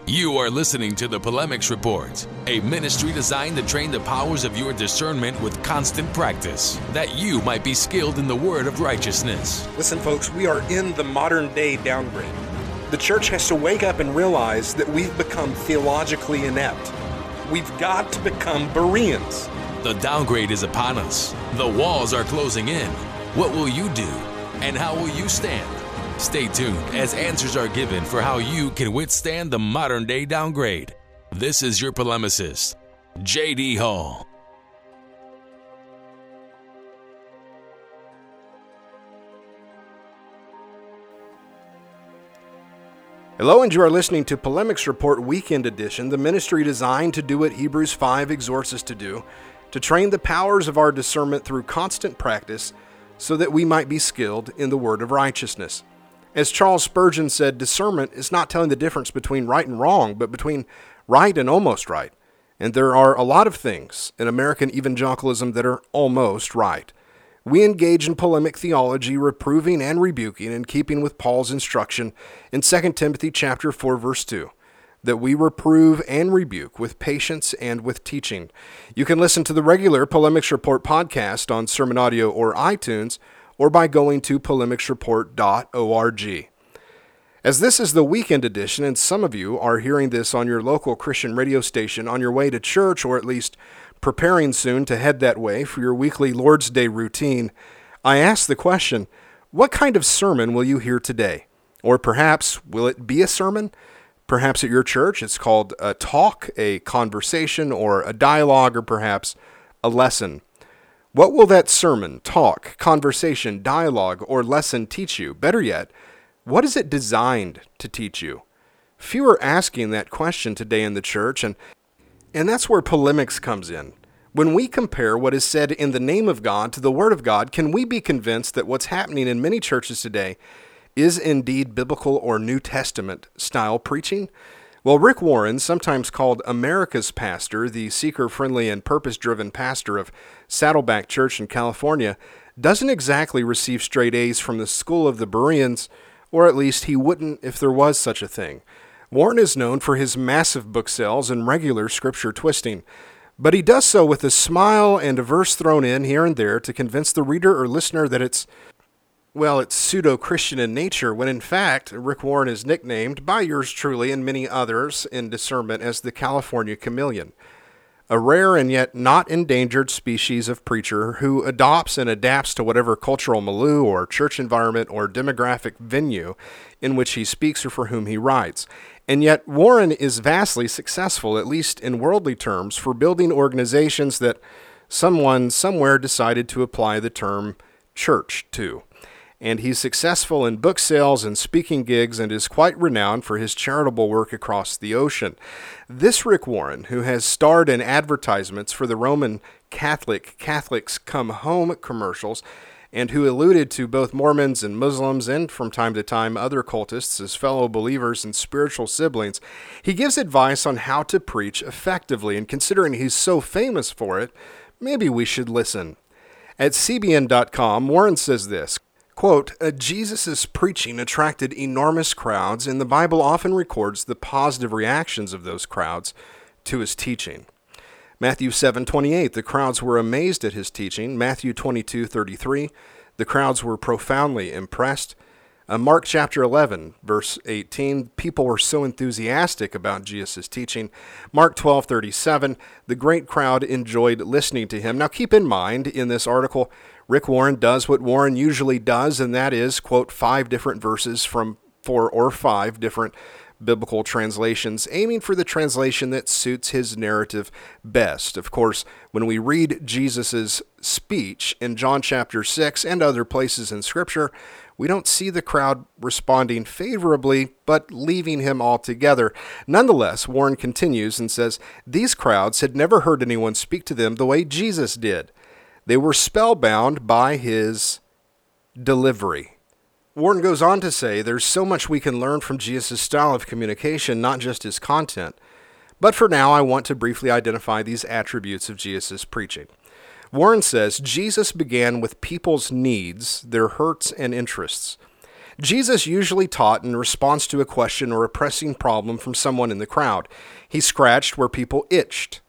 You are listening to the Polemics Report, a ministry designed to train the powers of your discernment with constant practice, that you might be skilled in the word of righteousness. Listen, folks, we are in the modern day downgrade. The church has to wake up and realize that we've become theologically inept. We've got to become Bereans. The downgrade is upon us. The walls are closing in. What will you do? And how will you stand? Stay tuned as answers are given for how you can withstand the modern day downgrade. This is your polemicist, J.D. Hall. Hello, and you are listening to Polemics Report Weekend Edition, the ministry designed to do what Hebrews 5 exhorts us to do, to train the powers of our discernment through constant practice so that we might be skilled in the word of righteousness. As Charles Spurgeon said, discernment is not telling the difference between right and wrong, but between right and almost right. And there are a lot of things in American evangelicalism that are almost right. We engage in polemic theology, reproving and rebuking, in keeping with Paul's instruction in 2 Timothy chapter 4, verse 2, that we reprove and rebuke with patience and with teaching. You can listen to the regular Polemics Report podcast on Sermon Audio or iTunes, or by going to polemicsreport.org. As this is the weekend edition, and some of you are hearing this on your local Christian radio station on your way to church, or at least preparing soon to head that way for your weekly Lord's Day routine, I ask the question, what kind of sermon will you hear today? Or perhaps, will it be a sermon? Perhaps at your church it's called a talk, a conversation, or a dialogue, or perhaps a lesson. What will that sermon, talk, conversation, dialogue, or lesson teach you? Better yet, what is it designed to teach you? Few are asking that question today in the church, and that's where polemics comes in. When we compare what is said in the name of God to the Word of God, can we be convinced that what's happening in many churches today is indeed biblical or New Testament style preaching? Well, Rick Warren, sometimes called America's pastor, the seeker-friendly and purpose-driven pastor of Saddleback Church in California, doesn't exactly receive straight A's from the school of the Bereans, or at least he wouldn't if there was such a thing. Warren is known for his massive book sales and regular scripture twisting, but he does so with a smile and a verse thrown in here and there to convince the reader or listener that it's pseudo-Christian in nature, when in fact, Rick Warren is nicknamed by yours truly and many others in discernment as the California Chameleon, a rare and yet not endangered species of preacher who adopts and adapts to whatever cultural milieu or church environment or demographic venue in which he speaks or for whom he writes. And yet Warren is vastly successful, at least in worldly terms, for building organizations that someone somewhere decided to apply the term church to. And he's successful in book sales and speaking gigs and is quite renowned for his charitable work across the ocean. This Rick Warren, who has starred in advertisements for the Roman Catholics Come Home commercials, and who alluded to both Mormons and Muslims and from time to time other cultists as fellow believers and spiritual siblings, he gives advice on how to preach effectively, and considering he's so famous for it, maybe we should listen. At CBN.com, Warren says this, quote, Jesus' preaching attracted enormous crowds, and the Bible often records the positive reactions of those crowds to his teaching. Matthew 7:28, the crowds were amazed at his teaching. Matthew 22:33, the crowds were profoundly impressed. Mark chapter 11, verse 18, people were so enthusiastic about Jesus' teaching. Mark 12:37, the great crowd enjoyed listening to him. Now keep in mind, in this article, Rick Warren does what Warren usually does, and that is quote 5 different verses from 4 or 5 different biblical translations, aiming for the translation that suits his narrative best. Of course, when we read Jesus' speech in John chapter 6 and other places in Scripture, we don't see the crowd responding favorably, but leaving him altogether. Nonetheless, Warren continues and says, these crowds had never heard anyone speak to them the way Jesus did. They were spellbound by his delivery. Warren goes on to say, there's so much we can learn from Jesus' style of communication, not just his content. But for now, I want to briefly identify these attributes of Jesus' preaching. Warren says, Jesus began with people's needs, their hurts and interests. Jesus usually taught in response to a question or a pressing problem from someone in the crowd. He scratched where people itched.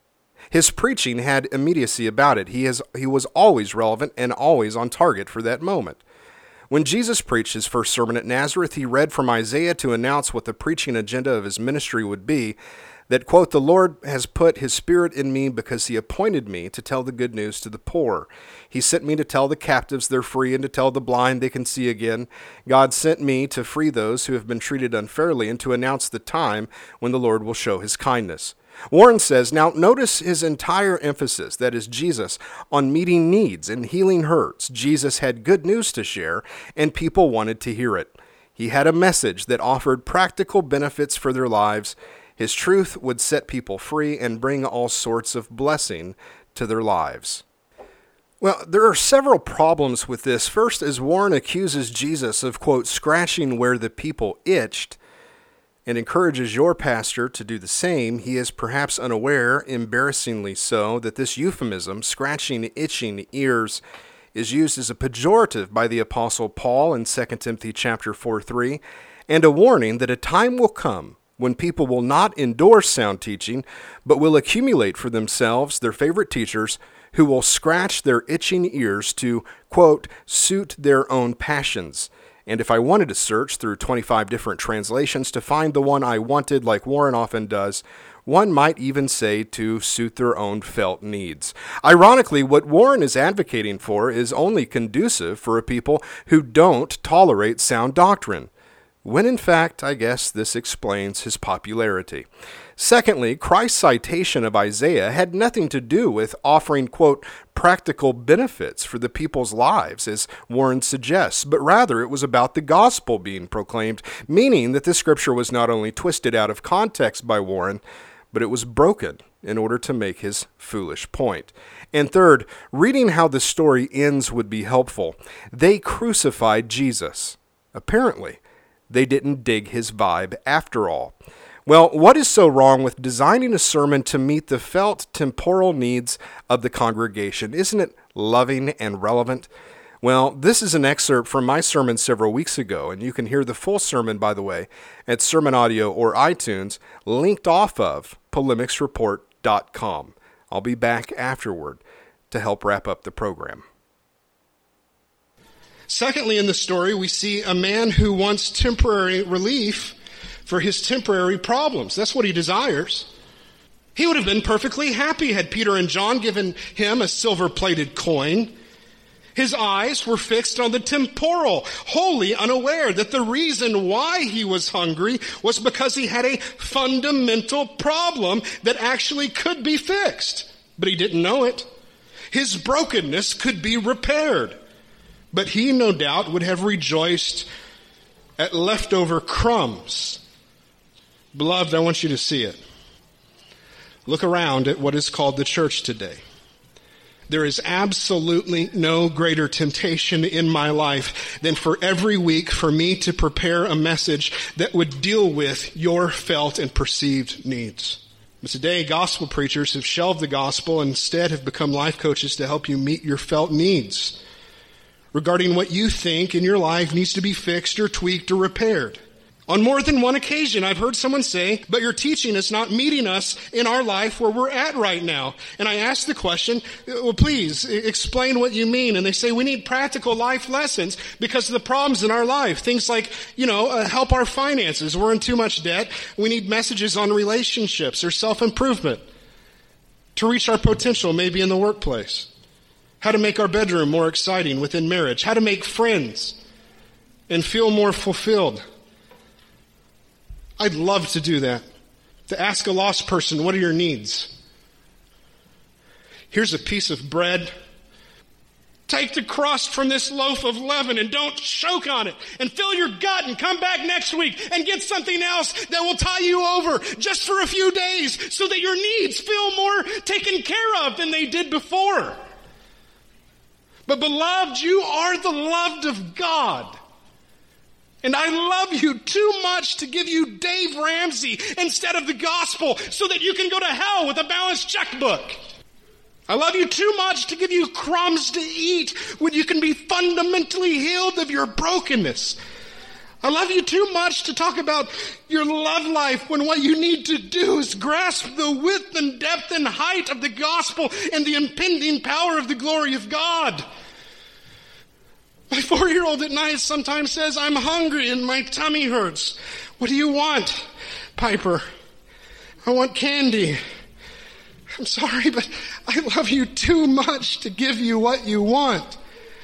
His preaching had immediacy about it. He was always relevant and always on target for that moment. When Jesus preached his first sermon at Nazareth, he read from Isaiah to announce what the preaching agenda of his ministry would be, that, quote, "The Lord has put his Spirit in me because he appointed me to tell the good news to the poor. He sent me to tell the captives they're free and to tell the blind they can see again. God sent me to free those who have been treated unfairly and to announce the time when the Lord will show his kindness." Warren says, now notice his entire emphasis, that is Jesus, on meeting needs and healing hurts. Jesus had good news to share, and people wanted to hear it. He had a message that offered practical benefits for their lives. His truth would set people free and bring all sorts of blessing to their lives. Well, there are several problems with this. First, as Warren accuses Jesus of, quote, scratching where the people itched, and encourages your pastor to do the same, he is perhaps unaware, embarrassingly so, that this euphemism, scratching itching ears, is used as a pejorative by the Apostle Paul in 2 Timothy chapter 4:3, and a warning that a time will come when people will not endorse sound teaching, but will accumulate for themselves their favorite teachers who will scratch their itching ears to, quote, suit their own passions. And if I wanted to search through 25 different translations to find the one I wanted, like Warren often does, one might even say to suit their own felt needs. Ironically, what Warren is advocating for is only conducive for a people who don't tolerate sound doctrine, when in fact, I guess this explains his popularity. Secondly, Christ's citation of Isaiah had nothing to do with offering, quote, practical benefits for the people's lives, as Warren suggests, but rather it was about the gospel being proclaimed, meaning that the scripture was not only twisted out of context by Warren, but it was broken in order to make his foolish point. And third, reading how the story ends would be helpful. They crucified Jesus. Apparently, they didn't dig his vibe after all. Well, what is so wrong with designing a sermon to meet the felt temporal needs of the congregation? Isn't it loving and relevant? Well, this is an excerpt from my sermon several weeks ago, and you can hear the full sermon, by the way, at Sermon Audio or iTunes, linked off of polemicsreport.com. I'll be back afterward to help wrap up the program. Secondly, in the story, we see a man who wants temporary relief for his temporary problems. That's what he desires. He would have been perfectly happy had Peter and John given him a silver-plated coin. His eyes were fixed on the temporal, wholly unaware that the reason why he was hungry was because he had a fundamental problem that actually could be fixed. But he didn't know it. His brokenness could be repaired. But he, no doubt, would have rejoiced at leftover crumbs. Beloved, I want you to see it. Look around at what is called the church today. There is absolutely no greater temptation in my life than for every week for me to prepare a message that would deal with your felt and perceived needs. But today, gospel preachers have shelved the gospel and instead have become life coaches to help you meet your felt needs regarding what you think in your life needs to be fixed or tweaked or repaired. On more than one occasion, I've heard someone say, but your teaching is not meeting us in our life where we're at right now. And I ask the question, well, please explain what you mean. And they say, we need practical life lessons because of the problems in our life. Things like, help our finances. We're in too much debt. We need messages on relationships or self-improvement to reach our potential, maybe in the workplace. How to make our bedroom more exciting within marriage. How to make friends and feel more fulfilled. I'd love to do that. To ask a lost person, what are your needs? Here's a piece of bread. Take the crust from this loaf of leaven and don't choke on it. And fill your gut and come back next week and get something else that will tie you over just for a few days so that your needs feel more taken care of than they did before. But beloved, you are the loved of God. And I love you too much to give you Dave Ramsey instead of the gospel so that you can go to hell with a balanced checkbook. I love you too much to give you crumbs to eat when you can be fundamentally healed of your brokenness. I love you too much to talk about your love life when what you need to do is grasp the width and depth and height of the gospel and the impending power of the glory of God. My 4-year-old at night sometimes says, I'm hungry and my tummy hurts. What do you want, Piper? I want candy. I'm sorry, but I love you too much to give you what you want.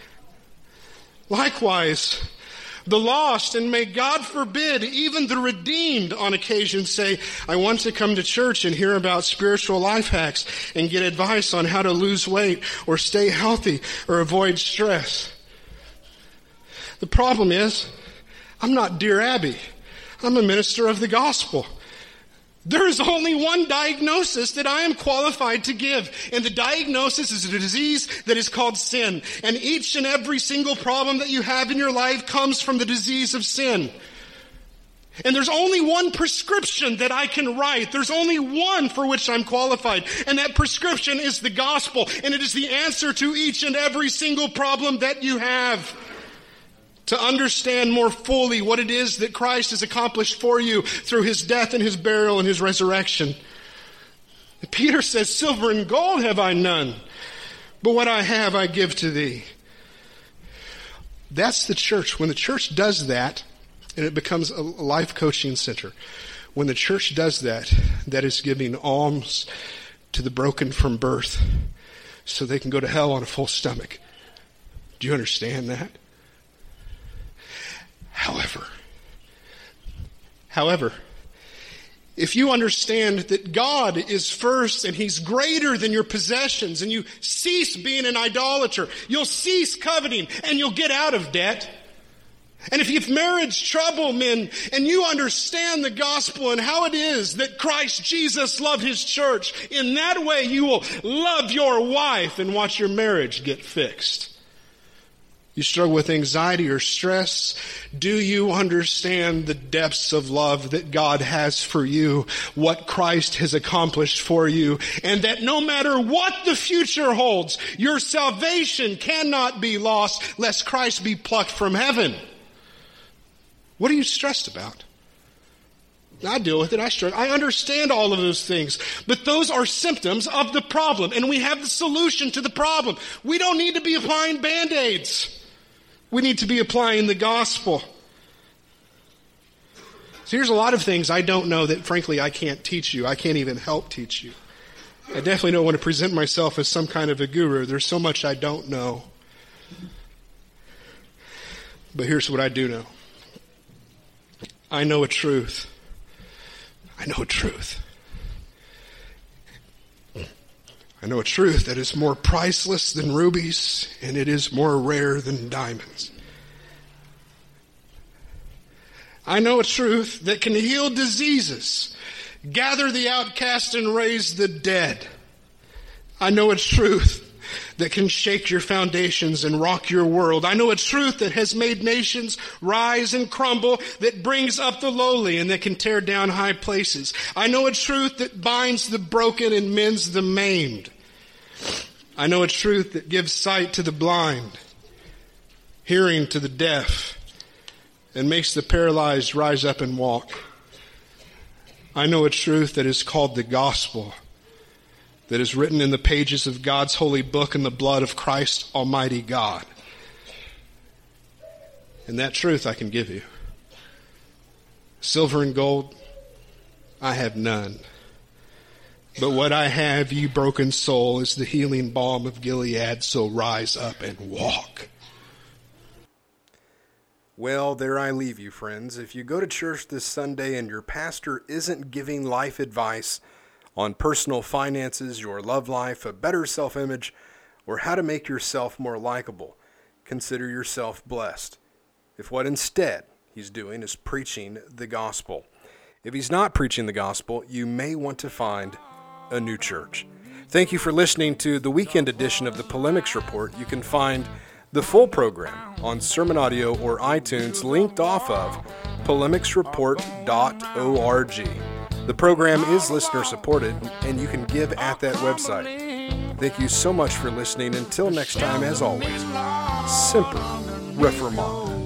Likewise, the lost, and may God forbid, even the redeemed on occasion say, I want to come to church and hear about spiritual life hacks and get advice on how to lose weight or stay healthy or avoid stress. The problem is, I'm not Dear Abby. I'm a minister of the gospel. There is only one diagnosis that I am qualified to give, and the diagnosis is a disease that is called sin. And each and every single problem that you have in your life comes from the disease of sin. And there's only one prescription that I can write. There's only one for which I'm qualified. And that prescription is the gospel, and it is the answer to each and every single problem that you have. To understand more fully what it is that Christ has accomplished for you through his death and his burial and his resurrection. Peter says, silver and gold have I none, but what I have I give to thee. That's the church. When the church does that, and it becomes a life coaching center, when the church does that, that is giving alms to the broken from birth so they can go to hell on a full stomach. Do you understand that? However, if you understand that God is first and he's greater than your possessions, and you cease being an idolater, you'll cease coveting and you'll get out of debt. And if you've marriage trouble, men, and you understand the gospel and how it is that Christ Jesus loved his church, in that way you will love your wife and watch your marriage get fixed. You struggle with anxiety or stress. Do you understand the depths of love that God has for you, what Christ has accomplished for you, and that no matter what the future holds, your salvation cannot be lost lest Christ be plucked from heaven? What are you stressed about? I deal with it. I struggle. I understand all of those things. But those are symptoms of the problem, and we have the solution to the problem. We don't need to be applying Band-Aids. We need to be applying the gospel. So here's a lot of things I don't know that, frankly, I can't teach you. I can't even help teach you. I definitely don't want to present myself as some kind of a guru. There's so much I don't know. But here's what I do know. I know a truth. I know a truth. I know a truth that is more priceless than rubies, and it is more rare than diamonds. I know a truth that can heal diseases, gather the outcast, and raise the dead. I know a truth that can shake your foundations and rock your world. I know a truth that has made nations rise and crumble, that brings up the lowly and that can tear down high places. I know a truth that binds the broken and mends the maimed. I know a truth that gives sight to the blind, hearing to the deaf, and makes the paralyzed rise up and walk. I know a truth that is called the gospel, that is written in the pages of God's holy book in the blood of Christ Almighty God. And that truth I can give you. Silver and gold, I have none. But what I have, ye broken soul, is the healing balm of Gilead, so rise up and walk. Well, there I leave you, friends. If you go to church this Sunday and your pastor isn't giving life advice on personal finances, your love life, a better self-image, or how to make yourself more likable, consider yourself blessed. If what instead he's doing is preaching the gospel. If he's not preaching the gospel, you may want to find a new church. Thank you for listening to the weekend edition of the Polemics Report. You can find the full program on Sermon Audio or iTunes, linked off of polemicsreport.org. The program is listener supported, and you can give at that website. Thank you so much for listening. Until next time, as always, Semper Reformanda.